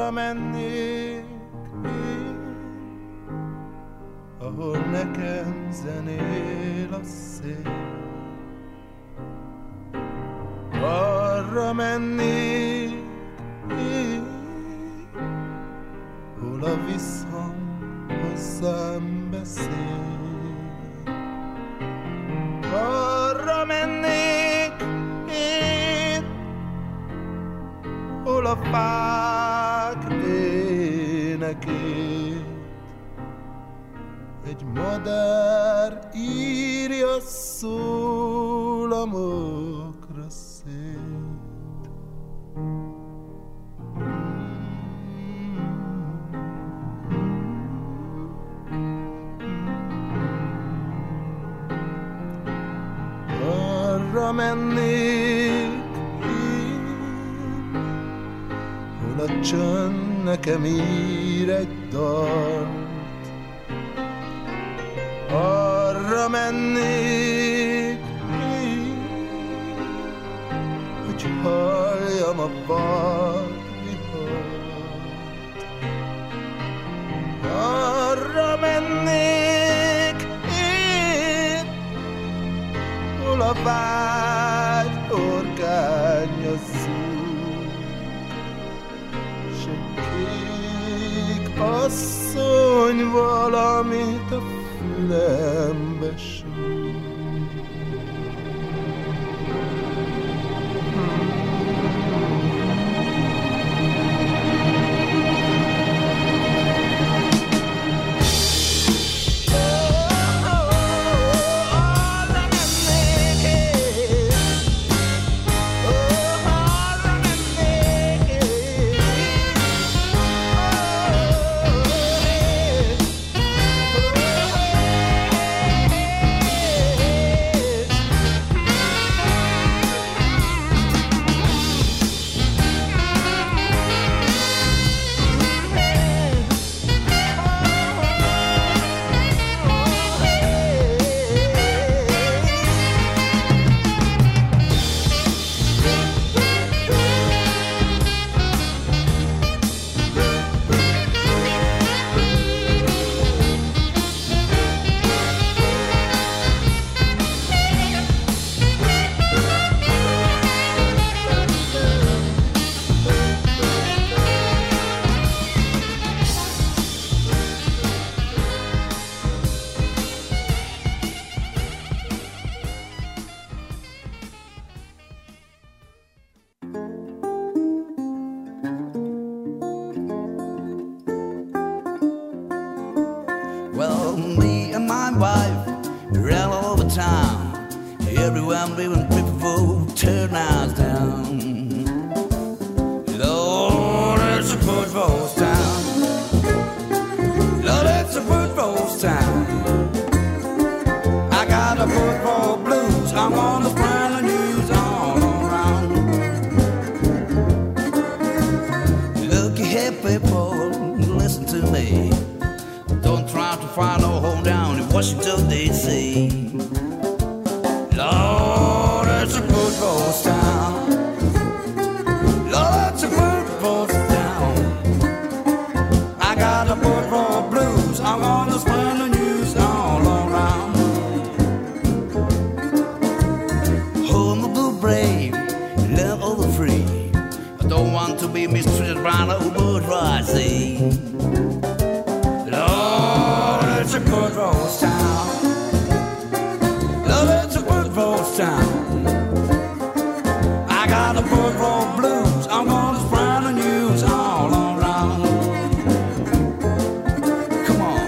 arra mennék én, ahol nekem zenél a szél. Arra mennék én, hol a visszhang hozzám beszél. Arra mennék én, hol a fák énekét egy madár írja szólamokra szét. Arra mennék én, hol a csönd nekem ír egy dalt. Arra mennék én, hogy halljam a vadvihart. Arra mennék én, hol a vágy orgánya zúg, s egy kék asszony valamit a fülembe súg. Well, me and my wife ran all over town. Everywhere I'm leaving, people turn us down. Lord, it's a football town. Lord, it's a football town. I got a football blues. I'm gonna spread the news all around. Look here, people, listen to me. Don't try to find a home down in Washington, D.C. Lord, it's a football town. Lord, it's a football town. I got a football blues. I'm gonna spread the news all around. Home of the brave, love of the free. I don't want to be mistreated by no bourgeoisie. It's a football town. Love, it's a football town. I got a football blues. I'm gonna spread the news all around. Come on.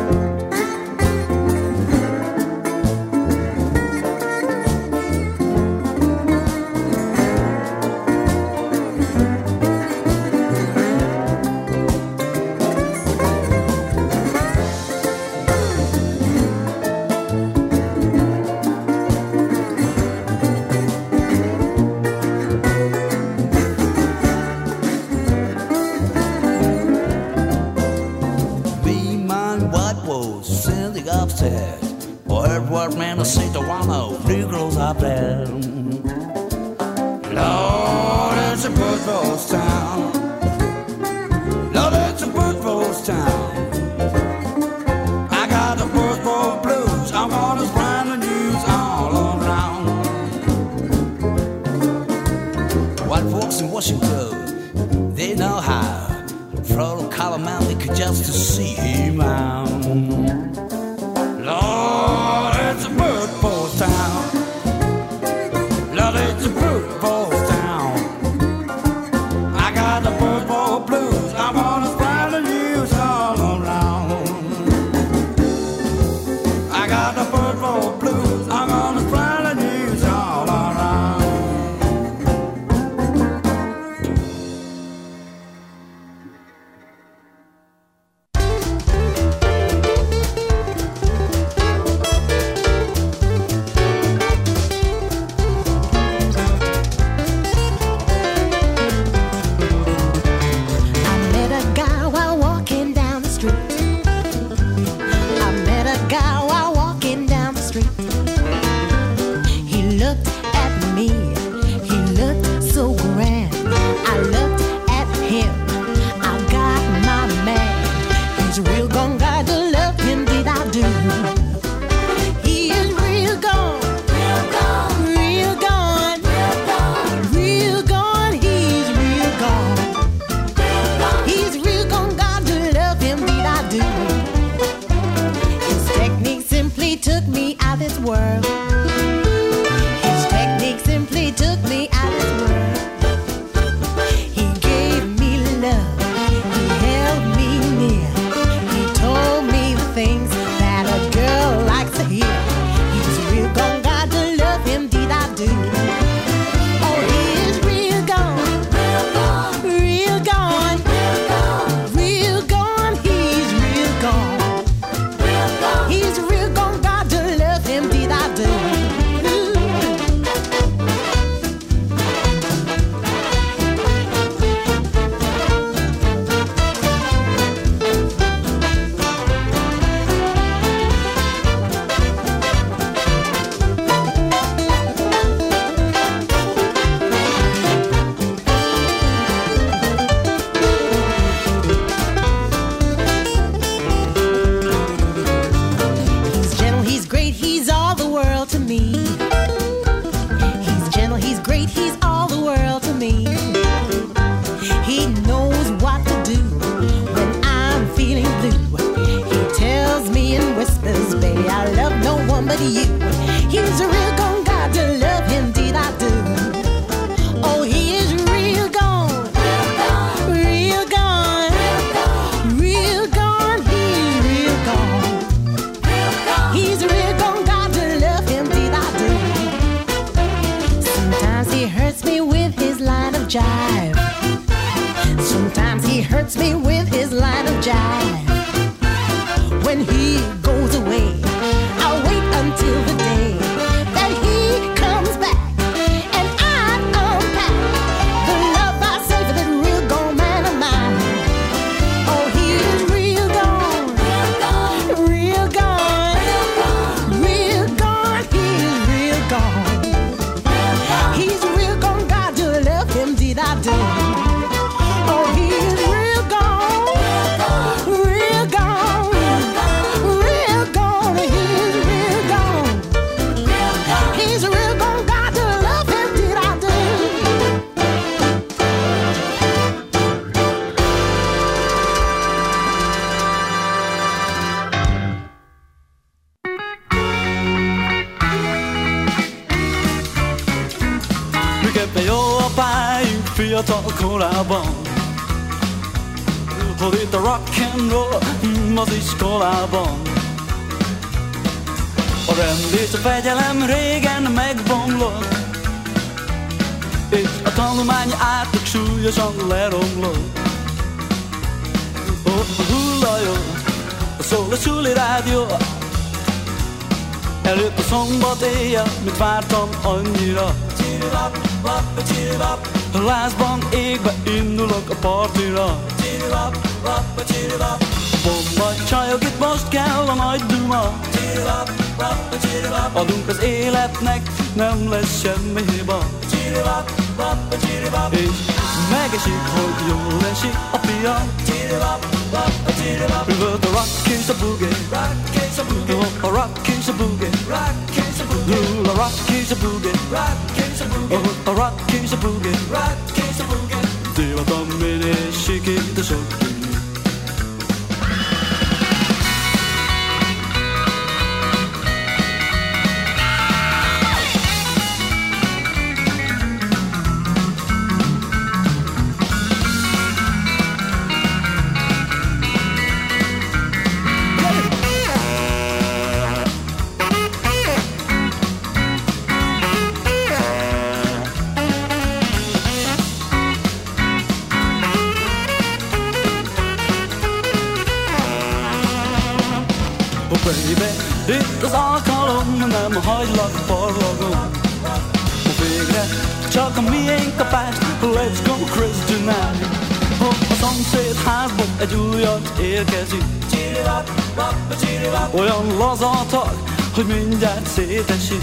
Upstairs, boy, what man, I see the one of Negroes up there. Lord, it's a football town. White folks in Washington, they know how. From a color man, they could just to see him out. Lord, it's a bird force town. Lord, it's a bird force town. I got the bird force blues. I wanna spread the news all around. I got the bird force blues. I'm gonna spread the news all around. fiatal korában, hol itt a rock'n'roll az iskolában. A rend és a fegyelem régen megbomlott, és a tanulmány átlag súlyosan leromlott. Hullajó, szól a suli rádió, előtt a szombat éjjel, mit vártam annyira. A lázban égbe indulok a partira. Bomba csajok, itt most kell a nagy duma. Adunk az életnek, nem lesz semmi hiba. És megesik, hogy jól esik a pia. We were the rock is a boogie, a rock is a boogie. Ooh, a rock is a boogie. Oh, a rock is a boogie. Det var dommen i skikkelse sukke. Itt az alkalom, nem hagylak parlagon. Végre csak a miénk kapást, let's go crazy tonight. A szomszéd házból egy újat érkezik. Olyan lazatag, hogy mindjárt szétesik.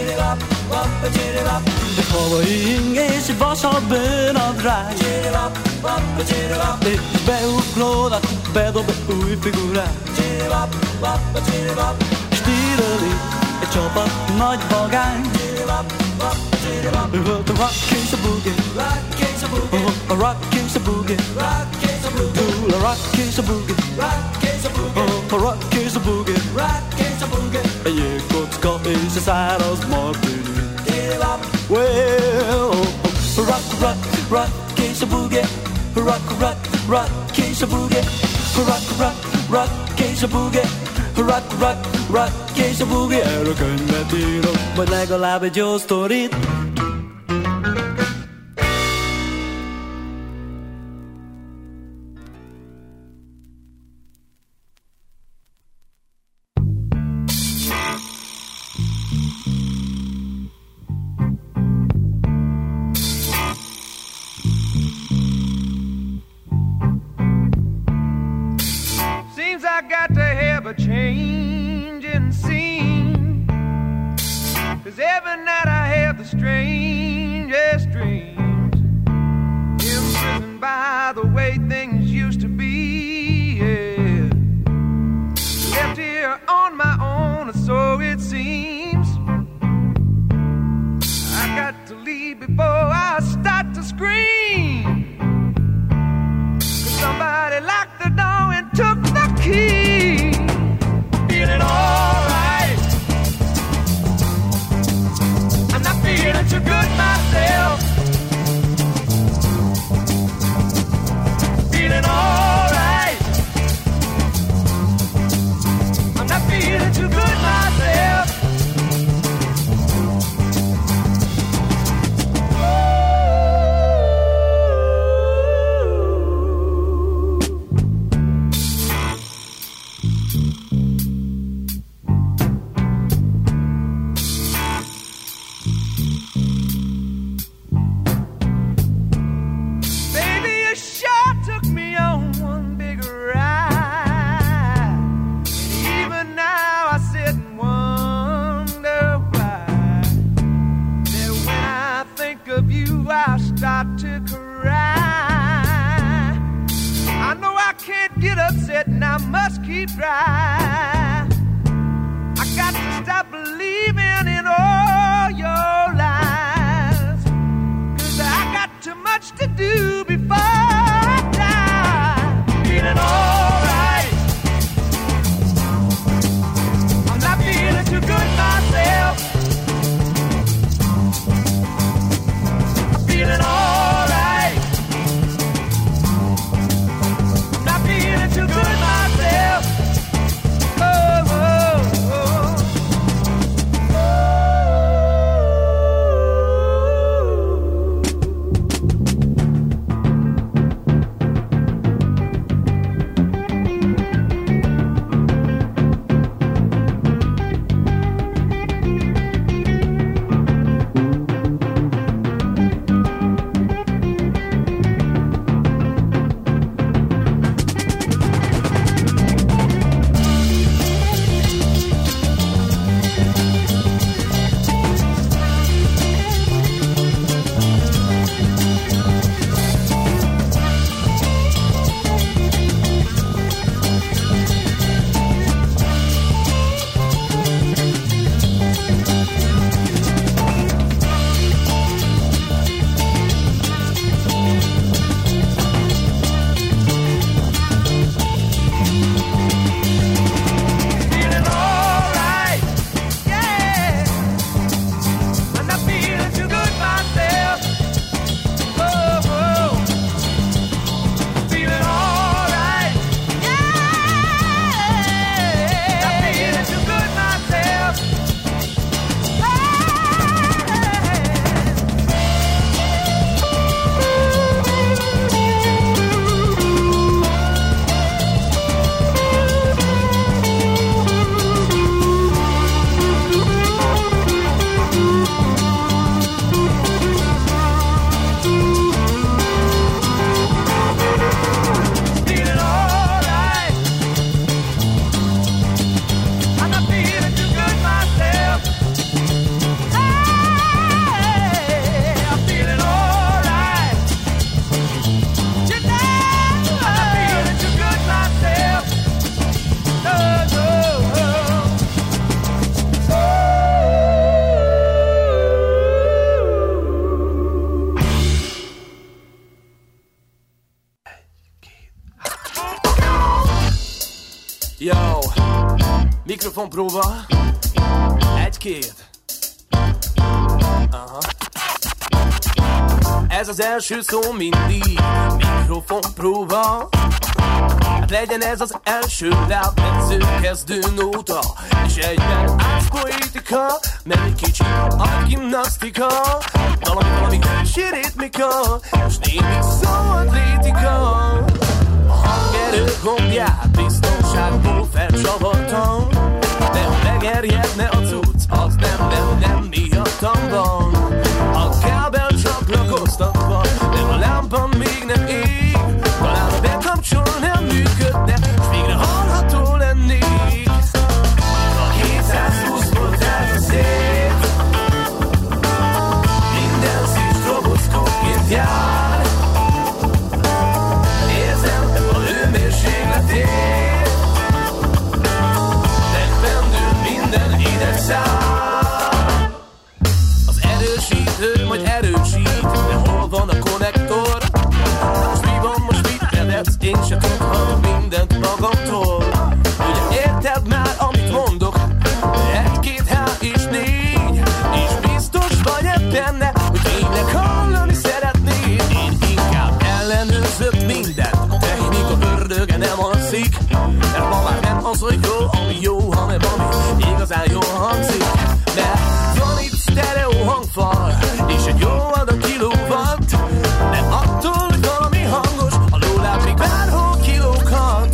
Egy havai ing és egy vasal bőnadrág. És beuklódat, bedob egy új figurát. Stíleli egy csapat nagy vagány. A rock is a boogie. A rock is a boogie. A rock is a boogie. A rock is a boogie. Egy jégkocka és a száraz martini. Well, rock, rock, rock is a boogie. Rock, rock, rock is a boogie. Rock, rock, rock is a boogie. Rock, rock, rock és a boogie. Erről könyvet írok, vagy legalább egy jó sztorit. Seems I got to have a change in scene, 'cause every night I have the strangest dreams, imprisoned by the way things used to be, yeah. Left here on my own, so it seems. I got to leave before I start to scream, 'cause somebody locked the door and took the key. Feeling alright, I'm not feeling too good myself. Feeling alright, I'm not feeling too good myself. And I must keep trying. I got to stop believing in all your lies, 'cause I got too much to do before I die. Feeling alright, I'm not feeling too good myself. I'm feeling alright, I'm not feeling too good myself. Oh, oh, oh. Yo, mikrofonpróba. 1-2. Aha. Ez az első szó mindig mikrofonpróba. Hát legyen ez az első lábmetsző kezdő nóta, és egyben átpoétika, meg egy kicsi agymnasztika, valami kicsi ritmika, és némi szóatlétika. A hangerő gombját biztonságból felcsavartam, de ha megerjedne a cucc, az nem miattam van. A kábel csak lakoztatva, de a lámpa még nem ég. Talán ha bekapcsolnám működne, s végre hallható lennék. A 720 volt ez a szép, minden szív roboszkóként jár. Érzem a hőmérsékletét, megpendül minden idegszál. Az erősítő majd erősít, de hol van a konnektor? Én se tudhatom mindent magamtól. Ugye érted már, amit mondok? 1, 2, 3 és 4. És biztos vagy benne, hogy tényleg hallani szeretnéd. Én inkább ellenőrzök mindent, a technika ördöge nem alszik. Mert ma már nem az, hogy jó, ami jó, hanem ami igazán jól hangzik. Mert van itt sztereó hangfal, és egy jó adag kilowatt. Nem attól, hogy valami hangos, a lóláb még bárhol kilókat.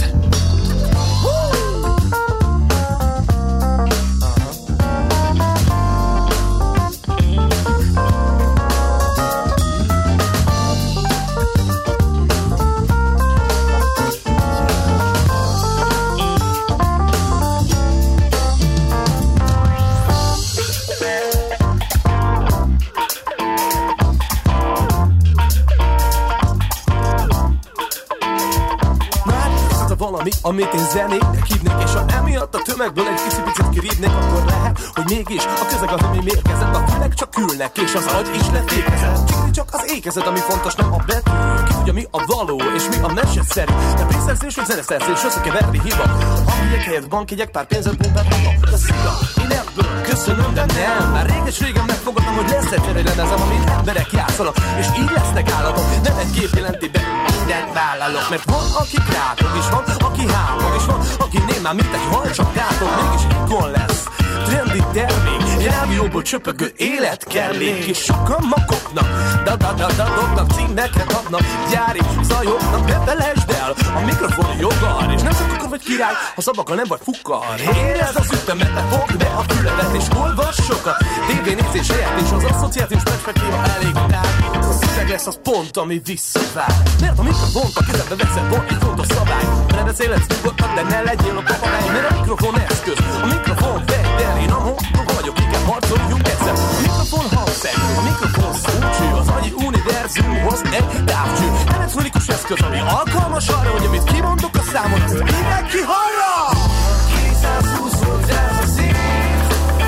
Valami, amit én zenének hívnék, és ha emiatt a tömegből egy kicsit kirívnék, akkor lehet, hogy mégis a közeg az, ami mérkezett, a fülek csak ülnek, és az agy is lefékezett. Csak az ékezet, ami fontos, nem a betű. Ki tudja, mi a való, és mi a meseszerű. De pénzszerzés, vagy zeneszerzés, összekeverni hiba. Amelyek helyett bankjegyek, pár pénzet pumpát maga. De szia, én ebből köszönöm, de nem. Már régen megfogadtam, hogy lesz egy lemezem, amit emberek játszanak, és így lesznek állatok. Nem egy gép jelenti be, mindent vállalok, mert van, aki krátok, és van, aki hámog, és van, aki némán, mint egy hal, csak gátok, mégis ikon lesz. Trendi termék, rádióból csöpögő életkellék, és sokan makoknak, dobnak, címeket adnak, gyári zajoknak, ne felejtsd el, a mikrofon jogar, és nem szakakar vagy király, ha szabakal nem vagy fukkar. Érezd az ütemet, ne fogd be a füledet, és olvass sokat, tévénézés helyett, és az asszociációs perspektíva elég tár. A szöveg lesz az pont, ami visszavár, mert a mikrofont a kezedbe veszed, van egy fontos szabály, ne beszélhetsz nyugodtan, de ne legyél a papagáj, mert a mikrofon eszköz, a mikrofon fegyver, én a mondom vagyok, igen, harcoljunk egyszer. A mikrofon hangszer, a mikrofon szócső, az agyi univerzumhoz egy távcső. Elektronikus eszköz, ami alkalmas arra, hogy amit kimondok a számot, ezt mindenki hallja! 220 volt ez a szív,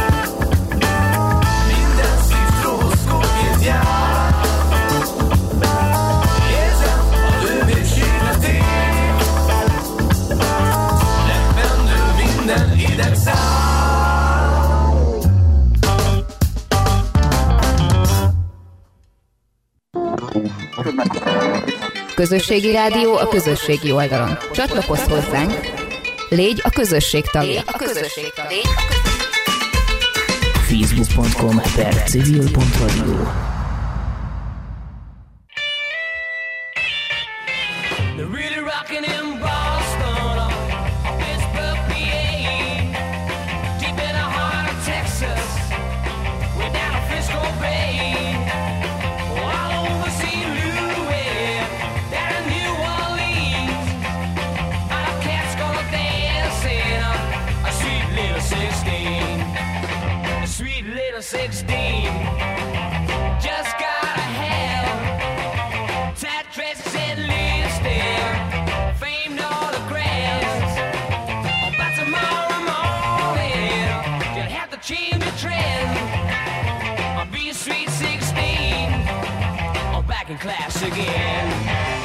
minden szív stroboszkópként jár. Érzem a hőmérsékletét, megpendül minden idegszál. Közösségi rádió a közösségi oldalon. Csatlakozz hozzánk, légy a közösség tagja. Facebook.com/civil.radio. Sweet little 16, just got a hell, tight dresses and lipstick, famed autographs. Oh, by tomorrow morning, you'll have to change the trend. I'll be a sweet 16, I'm back in class again.